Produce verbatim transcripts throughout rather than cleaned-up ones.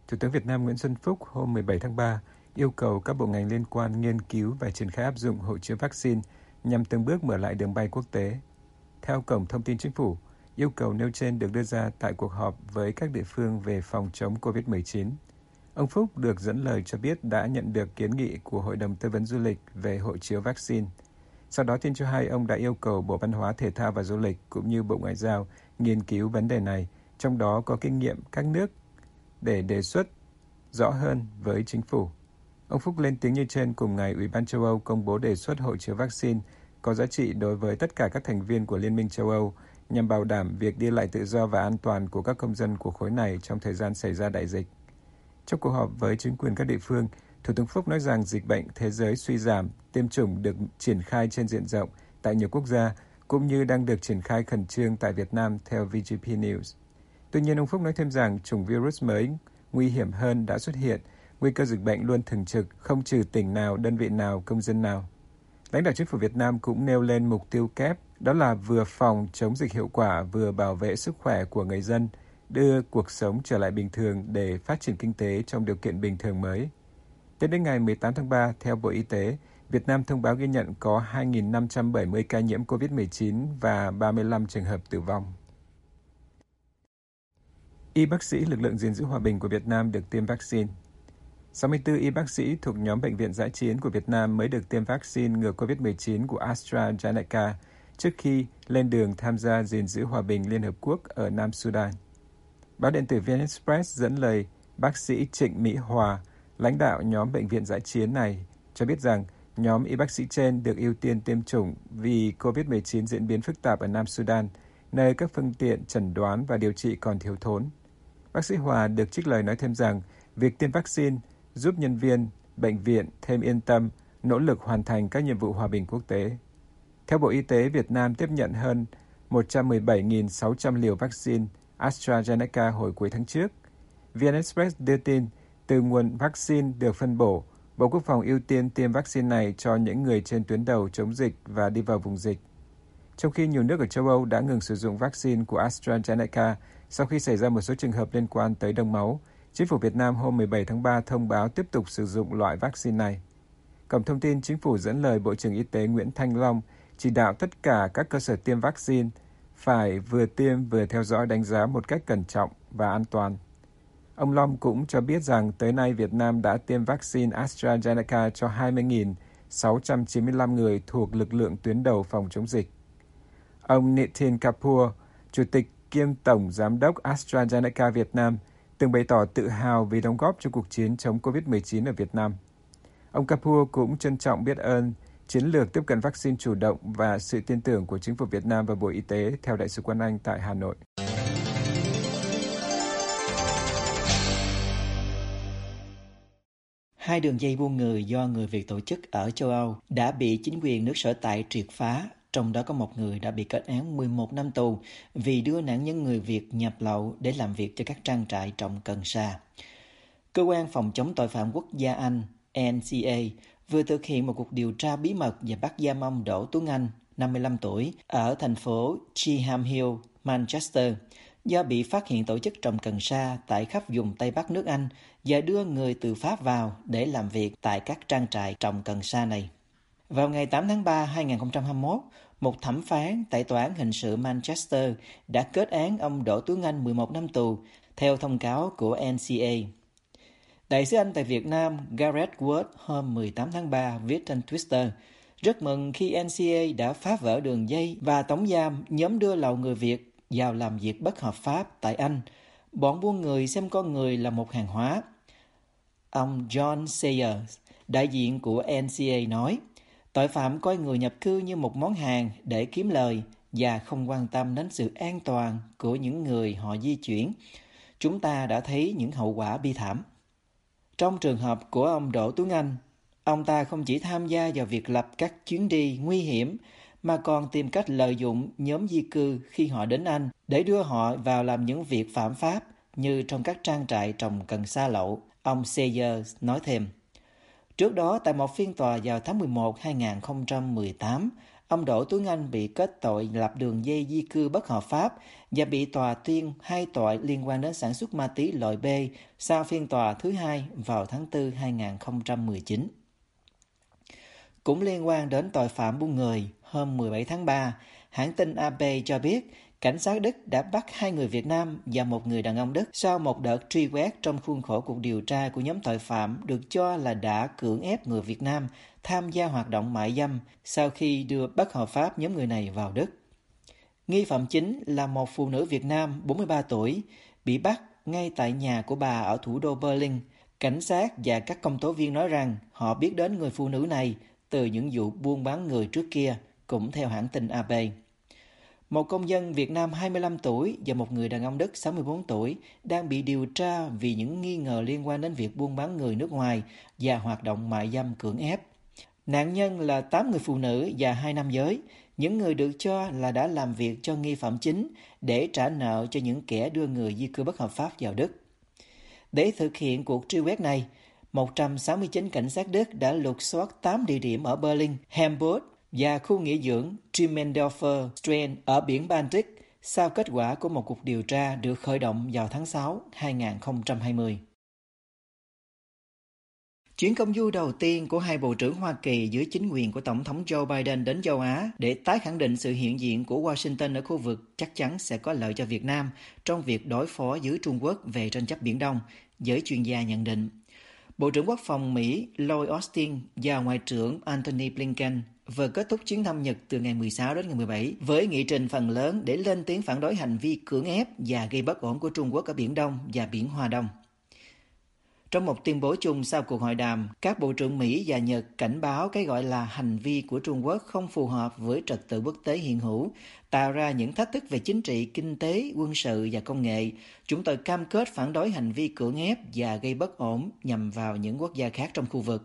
Thủ tướng Việt Nam Nguyễn Xuân Phúc hôm mười bảy tháng ba yêu cầu các bộ ngành liên quan nghiên cứu và triển khai áp dụng hộ chiếu vaccine nhằm từng bước mở lại đường bay quốc tế. Theo Cổng Thông tin Chính phủ, yêu cầu nêu trên được đưa ra tại cuộc họp với các địa phương về phòng chống covid mười chín. Ông Phúc được dẫn lời cho biết đã nhận được kiến nghị của Hội đồng Tư vấn Du lịch về hộ chiếu vaccine. Sau đó tin cho hay ông đã yêu cầu Bộ Văn hóa Thể thao và Du lịch cũng như Bộ Ngoại giao nghiên cứu vấn đề này, trong đó có kinh nghiệm các nước, để đề xuất rõ hơn với chính phủ. Ông Phúc lên tiếng như trên cùng ngày Ủy ban châu Âu công bố đề xuất hộ chiếu vaccine có giá trị đối với tất cả các thành viên của Liên minh châu Âu nhằm bảo đảm việc đi lại tự do và an toàn của các công dân của khối này trong thời gian xảy ra đại dịch. Trong cuộc họp với chính quyền các địa phương, Thủ tướng Phúc nói rằng dịch bệnh thế giới suy giảm, tiêm chủng được triển khai trên diện rộng tại nhiều quốc gia, cũng như đang được triển khai khẩn trương tại Việt Nam theo vê giê pê News. Tuy nhiên, ông Phúc nói thêm rằng chủng virus mới nguy hiểm hơn đã xuất hiện, nguy cơ dịch bệnh luôn thường trực, không trừ tỉnh nào, đơn vị nào, công dân nào. Lãnh đạo chính phủ Việt Nam cũng nêu lên mục tiêu kép, đó là vừa phòng chống dịch hiệu quả, vừa bảo vệ sức khỏe của người dân, đưa cuộc sống trở lại bình thường để phát triển kinh tế trong điều kiện bình thường mới. Tính đến ngày mười tám tháng ba, theo Bộ Y tế, Việt Nam thông báo ghi nhận có hai nghìn năm trăm bảy mươi ca nhiễm covid mười chín và ba mươi lăm trường hợp tử vong. Y bác sĩ lực lượng gìn giữ hòa bình của Việt Nam được tiêm vaccine. sáu mươi tư y bác sĩ thuộc nhóm bệnh viện dã chiến của Việt Nam mới được tiêm vaccine ngừa covid mười chín của AstraZeneca trước khi lên đường tham gia gìn giữ hòa bình Liên Hợp Quốc ở Nam Sudan. Báo điện tử vê en Express dẫn lời bác sĩ Trịnh Mỹ Hòa, lãnh đạo nhóm bệnh viện dã chiến này, cho biết rằng nhóm y bác sĩ trên được ưu tiên tiêm chủng vì covid mười chín diễn biến phức tạp ở Nam Sudan, nơi các phương tiện chẩn đoán và điều trị còn thiếu thốn. Bác sĩ Hòa được trích lời nói thêm rằng việc tiêm vaccine giúp nhân viên, bệnh viện thêm yên tâm, nỗ lực hoàn thành các nhiệm vụ hòa bình quốc tế. Theo Bộ Y tế, Việt Nam tiếp nhận hơn một trăm mười bảy nghìn sáu trăm liều vaccine AstraZeneca hồi cuối tháng trước. vê en Express đưa tin, từ nguồn vaccine được phân bổ, Bộ Quốc phòng ưu tiên tiêm vaccine này cho những người trên tuyến đầu chống dịch và đi vào vùng dịch. Trong khi nhiều nước ở châu Âu đã ngừng sử dụng vaccine của AstraZeneca sau khi xảy ra một số trường hợp liên quan tới đông máu, Chính phủ Việt Nam hôm mười bảy tháng ba thông báo tiếp tục sử dụng loại vaccine này. Cổng thông tin Chính phủ dẫn lời Bộ trưởng Y tế Nguyễn Thanh Long chỉ đạo tất cả các cơ sở tiêm vaccine phải vừa tiêm vừa theo dõi đánh giá một cách cẩn trọng và an toàn. Ông Long cũng cho biết rằng tới nay Việt Nam đã tiêm vaccine AstraZeneca cho hai mươi nghìn sáu trăm chín mươi lăm người thuộc lực lượng tuyến đầu phòng chống dịch. Ông Nitin Kapoor, Chủ tịch kiêm Tổng Giám đốc AstraZeneca Việt Nam, từng bày tỏ tự hào vì đóng góp cho cuộc chiến chống covid mười chín ở Việt Nam. Ông Kapoor cũng trân trọng biết ơn chiến lược tiếp cận vaccine chủ động và sự tin tưởng của Chính phủ Việt Nam và Bộ Y tế theo Đại sứ quán Anh tại Hà Nội. Hai đường dây buôn người do người Việt tổ chức ở châu Âu đã bị chính quyền nước sở tại triệt phá, trong đó có một người đã bị kết án mười một năm tù vì đưa nạn nhân người Việt nhập lậu để làm việc cho các trang trại trồng cần sa. Cơ quan phòng chống tội phạm quốc gia Anh N C A vừa thực hiện một cuộc điều tra bí mật và bắt giam ông Đỗ Tuấn Anh, năm mươi lăm tuổi, ở thành phố Cheetham Hill, Manchester, do bị phát hiện tổ chức trồng cần sa tại khắp vùng Tây Bắc nước Anh và đưa người từ Pháp vào để làm việc tại các trang trại trồng cần sa này. Vào ngày tám tháng ba năm hai nghìn không trăm hai mươi mốt, một thẩm phán tại Tòa án Hình sự Manchester đã kết án ông Đỗ Tuấn Anh mười một năm tù, theo thông cáo của N C A. Đại sứ Anh tại Việt Nam Gareth Ward hôm mười tám tháng ba viết trên Twitter, rất mừng khi N C A đã phá vỡ đường dây và tống giam nhóm đưa lậu người Việt vào làm việc bất hợp pháp tại Anh. Bọn buôn người xem con người là một hàng hóa. Ông John Sayers, đại diện của N C A nói, tội phạm coi người nhập cư như một món hàng để kiếm lời và không quan tâm đến sự an toàn của những người họ di chuyển. Chúng ta đã thấy những hậu quả bi thảm. Trong trường hợp của ông Đỗ Tuấn Anh, ông ta không chỉ tham gia vào việc lập các chuyến đi nguy hiểm, mà còn tìm cách lợi dụng nhóm di cư khi họ đến Anh để đưa họ vào làm những việc phạm pháp như trong các trang trại trồng cần sa lậu, ông Sayers nói thêm. Trước đó, tại một phiên tòa vào tháng mười một năm hai nghìn không trăm mười tám, Ông Đỗ Tuấn Anh bị kết tội lập đường dây di cư bất hợp pháp và bị tòa tuyên hai tội liên quan đến sản xuất ma túy loại B sau phiên tòa thứ hai vào tháng tư hai nghìn không trăm mười chín. Cũng liên quan đến tội phạm buôn người, hôm mười bảy tháng ba, hãng tin a pê cho biết cảnh sát Đức đã bắt hai người Việt Nam và một người đàn ông Đức sau một đợt truy quét trong khuôn khổ cuộc điều tra của nhóm tội phạm được cho là đã cưỡng ép người Việt Nam tham gia hoạt động mại dâm sau khi đưa bất hợp pháp nhóm người này vào Đức. Nghi phạm chính là một phụ nữ Việt Nam bốn mươi ba tuổi, bị bắt ngay tại nhà của bà ở thủ đô Berlin. Cảnh sát và các công tố viên nói rằng họ biết đến người phụ nữ này từ những vụ buôn bán người trước kia, cũng theo hãng tin a pê. Một công dân Việt Nam hai mươi lăm tuổi và một người đàn ông Đức sáu mươi bốn tuổi đang bị điều tra vì những nghi ngờ liên quan đến việc buôn bán người nước ngoài và hoạt động mại dâm cưỡng ép. Nạn nhân là tám người phụ nữ và hai nam giới, những người được cho là đã làm việc cho nghi phạm chính để trả nợ cho những kẻ đưa người di cư bất hợp pháp vào Đức. Để thực hiện cuộc truy quét này, một trăm sáu mươi chín cảnh sát Đức đã lục soát tám địa điểm ở Berlin, Hamburg và khu nghỉ dưỡng Trimmendorfer Strand ở biển Baltic sau kết quả của một cuộc điều tra được khởi động vào tháng sáu hai nghìn không trăm hai mươi. Chuyến công du đầu tiên của hai bộ trưởng Hoa Kỳ dưới chính quyền của Tổng thống Joe Biden đến châu Á để tái khẳng định sự hiện diện của Washington ở khu vực chắc chắn sẽ có lợi cho Việt Nam trong việc đối phó với Trung Quốc về tranh chấp Biển Đông, giới chuyên gia nhận định. Bộ trưởng Quốc phòng Mỹ Lloyd Austin và Ngoại trưởng Antony Blinken vừa kết thúc chuyến thăm Nhật từ ngày mười sáu đến ngày mười bảy với nghị trình phần lớn để lên tiếng phản đối hành vi cưỡng ép và gây bất ổn của Trung Quốc ở Biển Đông và Biển Hoa Đông. Trong một tuyên bố chung sau cuộc hội đàm, các bộ trưởng Mỹ và Nhật cảnh báo cái gọi là hành vi của Trung Quốc không phù hợp với trật tự quốc tế hiện hữu, tạo ra những thách thức về chính trị, kinh tế, quân sự và công nghệ. Chúng tôi cam kết phản đối hành vi cưỡng ép và gây bất ổn nhằm vào những quốc gia khác trong khu vực.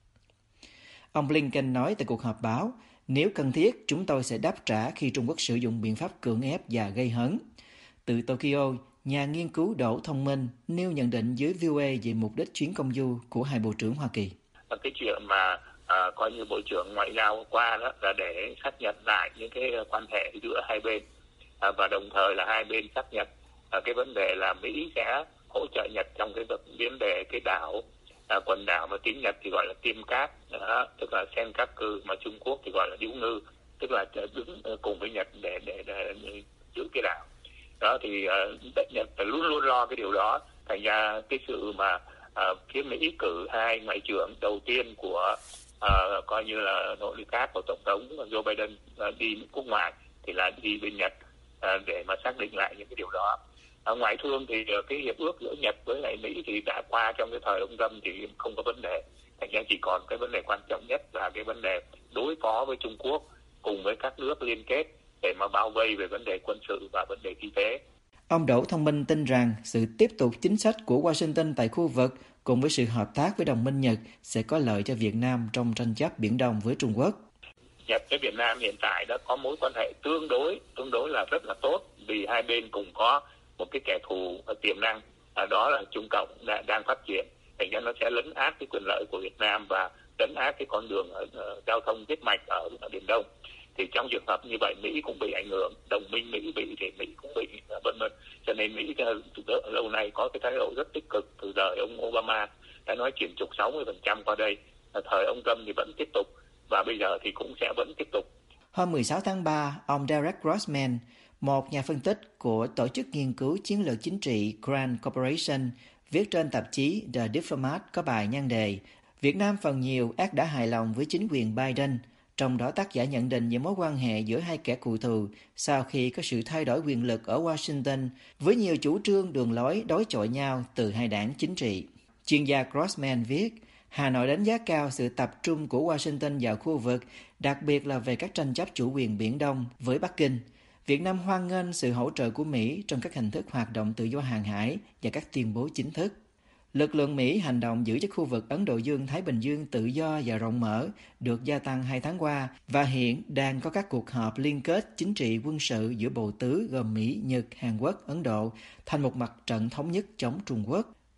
Ông Blinken nói tại cuộc họp báo, nếu cần thiết, chúng tôi sẽ đáp trả khi Trung Quốc sử dụng biện pháp cưỡng ép và gây hấn. Từ Tokyo, nhà nghiên cứu Đỗ Thông Minh nêu nhận định với vê o a về mục đích chuyến công du của hai bộ trưởng Hoa Kỳ. Cái chuyện mà à, coi như Bộ trưởng Ngoại giao qua đó là để xác nhận lại những cái quan hệ giữa hai bên à, và đồng thời là hai bên xác nhận à, cái vấn đề là Mỹ sẽ hỗ trợ Nhật trong cái vấn đề cái đảo à, quần đảo mà tiếng Nhật thì gọi là Tiêm Cát, à, tức là Senkaku, mà Trung Quốc thì gọi là Điếu Ngư, tức là đứng cùng với Nhật để để, để, để giữ cái đảo. Đó thì uh, Nhật luôn luôn lo cái điều đó, thành ra cái sự mà uh, phía Mỹ cử hai ngoại trưởng đầu tiên của uh, coi như là nội lực khác của Tổng thống Joe Biden uh, đi quốc ngoại thì là đi bên Nhật uh, để mà xác định lại những cái điều đó. Uh, ngoại thương thì uh, cái hiệp ước giữa Nhật với lại Mỹ thì đã qua trong cái thời ông Trump thì không có vấn đề, thành ra chỉ còn cái vấn đề quan trọng nhất là cái vấn đề đối phó với Trung Quốc cùng với các nước liên kết để mà bao vây về vấn đề quân sự và vấn đề kinh tế. Ông Đỗ Thông Minh tin rằng sự tiếp tục chính sách của Washington tại khu vực cùng với sự hợp tác với đồng minh Nhật sẽ có lợi cho Việt Nam trong tranh chấp Biển Đông với Trung Quốc. Nhật với Việt Nam hiện tại đã có mối quan hệ tương đối, tương đối là rất là tốt vì hai bên cùng có một cái kẻ thù tiềm năng, đó là Trung Cộng đang phát triển, thành ra nó sẽ lấn át cái quyền lợi của Việt Nam và lấn át cái con đường giao thông huyết mạch ở, ở Biển Đông. Thì trong trường hợp như vậy Mỹ cũng bị ảnh hưởng, đồng minh Mỹ bị thì Mỹ cũng bị vân vân. Cho nên Mỹ lâu nay có cái thái độ rất tích cực từ đời ông Obama đã nói chuyển trục sáu mươi phần trăm qua đây, thời ông Trump thì vẫn tiếp tục và bây giờ thì cũng sẽ vẫn tiếp tục. Hôm mười sáu tháng ba, ông Derek Grossman, một nhà phân tích của tổ chức nghiên cứu chiến lược chính trị Grand Corporation, viết trên tạp chí The Diplomat có bài nhan đề Việt Nam phần nhiều ác đã hài lòng với chính quyền Biden. Trong đó tác giả nhận định về mối quan hệ giữa hai kẻ cựu thù sau khi có sự thay đổi quyền lực ở Washington với nhiều chủ trương đường lối đối chọi nhau từ hai đảng chính trị. Chuyên gia Grossman viết, Hà Nội đánh giá cao sự tập trung của Washington vào khu vực, đặc biệt là về các tranh chấp chủ quyền Biển Đông với Bắc Kinh. Việt Nam hoan nghênh sự hỗ trợ của Mỹ trong các hình thức hoạt động tự do hàng hải và các tuyên bố chính thức. Lực lượng Mỹ hành động giữ cho khu vực Ấn Độ Dương-Thái Bình Dương tự do và rộng mở được gia tăng hai tháng qua và hiện đang có các cuộc họp liên kết chính trị quân sự giữa bộ tứ gồm Mỹ, Nhật, Hàn Quốc, Ấn Độ thành một mặt trận thống nhất chống Trung Quốc.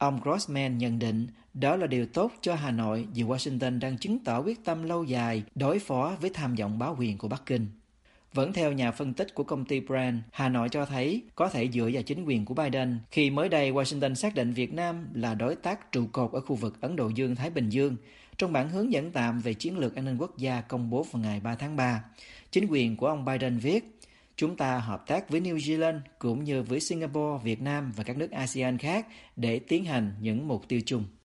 Ông Grossman nhận định đó là điều tốt cho Hà Nội vì Washington đang chứng tỏ quyết tâm lâu dài đối phó với tham vọng bá quyền của Bắc Kinh. Vẫn theo nhà phân tích của công ty Brand, Hà Nội cho thấy có thể dựa vào chính quyền của Biden khi mới đây Washington xác định Việt Nam là đối tác trụ cột ở khu vực Ấn Độ Dương-Thái Bình Dương. Trong bản hướng dẫn tạm về chiến lược an ninh quốc gia công bố vào ngày ba tháng ba, chính quyền của ông Biden viết: "Chúng ta hợp tác với New Zealand cũng như với Singapore, Việt Nam và các nước a sê an khác để tiến hành những mục tiêu chung."